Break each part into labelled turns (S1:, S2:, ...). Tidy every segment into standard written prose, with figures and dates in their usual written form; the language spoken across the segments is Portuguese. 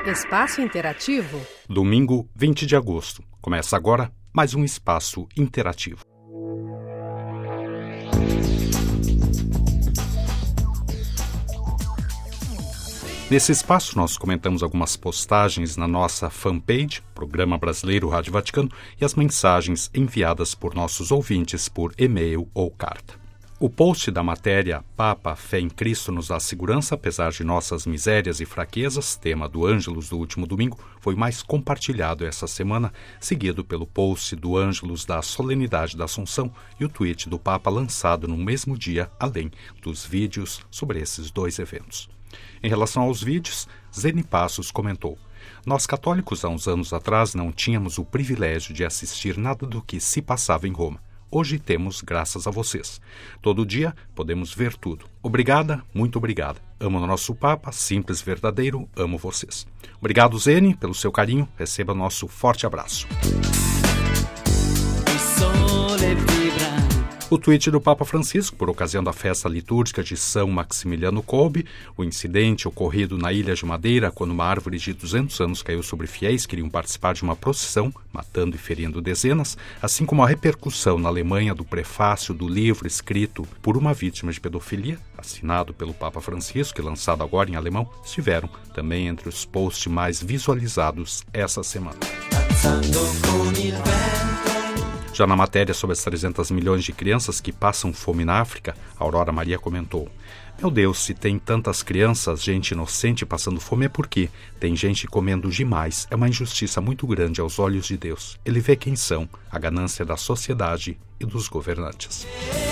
S1: Espaço Interativo.
S2: Domingo, 20 de agosto. Começa agora mais um Espaço Interativo. Nesse espaço, nós comentamos algumas postagens na nossa fanpage, Programa Brasileiro Rádio Vaticano, e as mensagens enviadas por nossos ouvintes por e-mail ou carta. O post da matéria Papa, Fé em Cristo nos dá segurança, apesar de nossas misérias e fraquezas, tema do Ângelus do último domingo, foi mais compartilhado essa semana, seguido pelo post do Ângelus da Solenidade da Assunção e o tweet do Papa lançado no mesmo dia, além dos vídeos sobre esses dois eventos. Em relação aos vídeos, Zeni Passos comentou: "Nós católicos, há uns anos atrás, não tínhamos o privilégio de assistir nada do que se passava em Roma. Hoje temos, graças a vocês. Todo dia podemos ver tudo. Obrigada, muito obrigada. Amo o nosso Papa, simples, verdadeiro, amo vocês." Obrigado, Zeni, pelo seu carinho. Receba nosso forte abraço. O tweet do Papa Francisco, por ocasião da festa litúrgica de São Maximiliano Kolbe, o incidente ocorrido na Ilha de Madeira, quando uma árvore de 200 anos caiu sobre fiéis que queriam participar de uma procissão, matando e ferindo dezenas, assim como a repercussão na Alemanha do prefácio do livro escrito por uma vítima de pedofilia, assinado pelo Papa Francisco e lançado agora em alemão, estiveram também entre os posts mais visualizados essa semana. Já na matéria sobre as 300 milhões de crianças que passam fome na África, Aurora Maria comentou: "Meu Deus, se tem tantas crianças, gente inocente passando fome é porque tem gente comendo demais. É uma injustiça muito grande aos olhos de Deus. Ele vê quem são, a ganância da sociedade e dos governantes."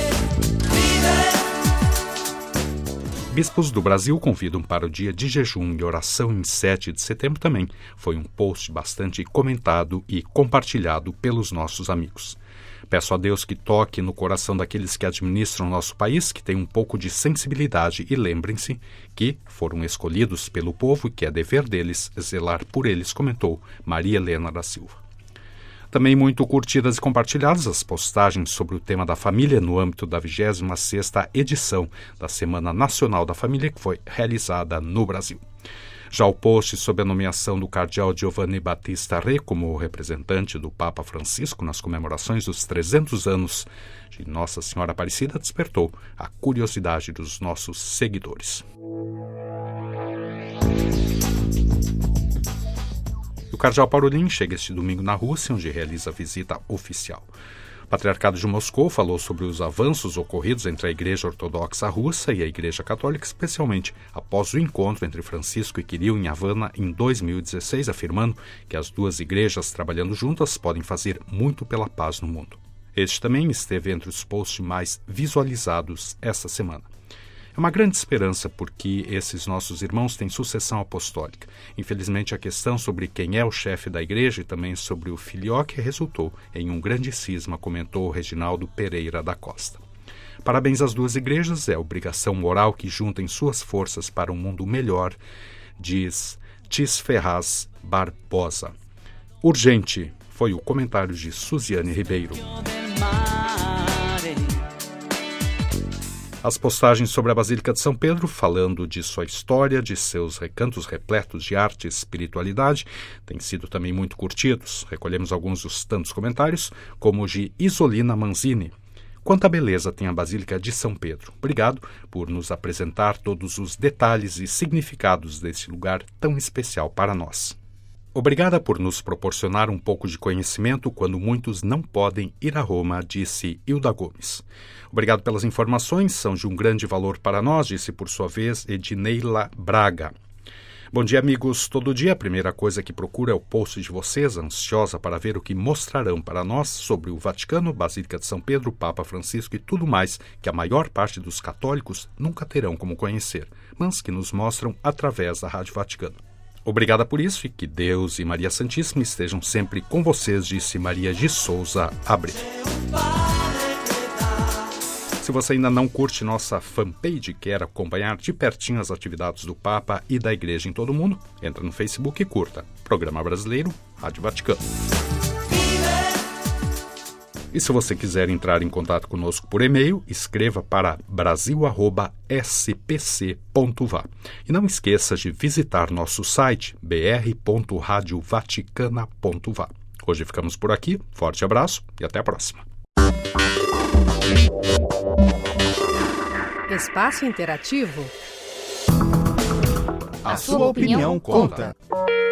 S2: Bispos do Brasil convidam para o dia de jejum e oração em 7 de setembro também. Foi um post bastante comentado e compartilhado pelos nossos amigos. Peço a Deus que toque no coração daqueles que administram nosso país, que têm um pouco de sensibilidade, e lembrem-se que foram escolhidos pelo povo e que é dever deles zelar por eles, comentou Maria Helena da Silva. Também muito curtidas e compartilhadas as postagens sobre o tema da família no âmbito da 26ª edição da Semana Nacional da Família, que foi realizada no Brasil. Já o post sobre a nomeação do cardeal Giovanni Battista Re como representante do Papa Francisco nas comemorações dos 300 anos de Nossa Senhora Aparecida despertou a curiosidade dos nossos seguidores. O cardeal Parolin chega este domingo na Rússia, onde realiza a visita oficial. O Patriarcado de Moscou falou sobre os avanços ocorridos entre a Igreja Ortodoxa Russa e a Igreja Católica, especialmente após o encontro entre Francisco e Kirill em Havana em 2016, afirmando que as duas igrejas trabalhando juntas podem fazer muito pela paz no mundo. Este também esteve entre os posts mais visualizados essa semana. É uma grande esperança porque esses nossos irmãos têm sucessão apostólica. Infelizmente, a questão sobre quem é o chefe da igreja e também sobre o filioque resultou em um grande cisma, comentou Reginaldo Pereira da Costa. Parabéns às duas igrejas, é obrigação moral que juntem suas forças para um mundo melhor, diz Tis Ferraz Barbosa. Urgente, foi o comentário de Suziane Ribeiro. As postagens sobre a Basílica de São Pedro, falando de sua história, de seus recantos repletos de arte e espiritualidade, têm sido também muito curtidos. Recolhemos alguns dos tantos comentários, como o de Isolina Manzini. "Quanta beleza tem a Basílica de São Pedro. Obrigado por nos apresentar todos os detalhes e significados desse lugar tão especial para nós." "Obrigada por nos proporcionar um pouco de conhecimento quando muitos não podem ir a Roma", disse Hilda Gomes. "Obrigado pelas informações, são de um grande valor para nós", disse por sua vez Edineila Braga. "Bom dia, amigos. Todo dia a primeira coisa que procuro é o post de vocês, ansiosa para ver o que mostrarão para nós sobre o Vaticano, Basílica de São Pedro, Papa Francisco e tudo mais que a maior parte dos católicos nunca terão como conhecer, mas que nos mostram através da Rádio Vaticano. Obrigada por isso e que Deus e Maria Santíssima estejam sempre com vocês", disse Maria de Souza Abreu. Se você ainda não curte nossa fanpage e quer acompanhar de pertinho as atividades do Papa e da Igreja em todo o mundo, entra no Facebook e curta Programa Brasileiro Rádio Vaticano. E se você quiser entrar em contato conosco por e-mail, escreva para brasil@spc.va. E não esqueça de visitar nosso site br.radiovaticana.va. Hoje ficamos por aqui, forte abraço e até a próxima.
S1: Espaço Interativo.
S3: A sua opinião conta.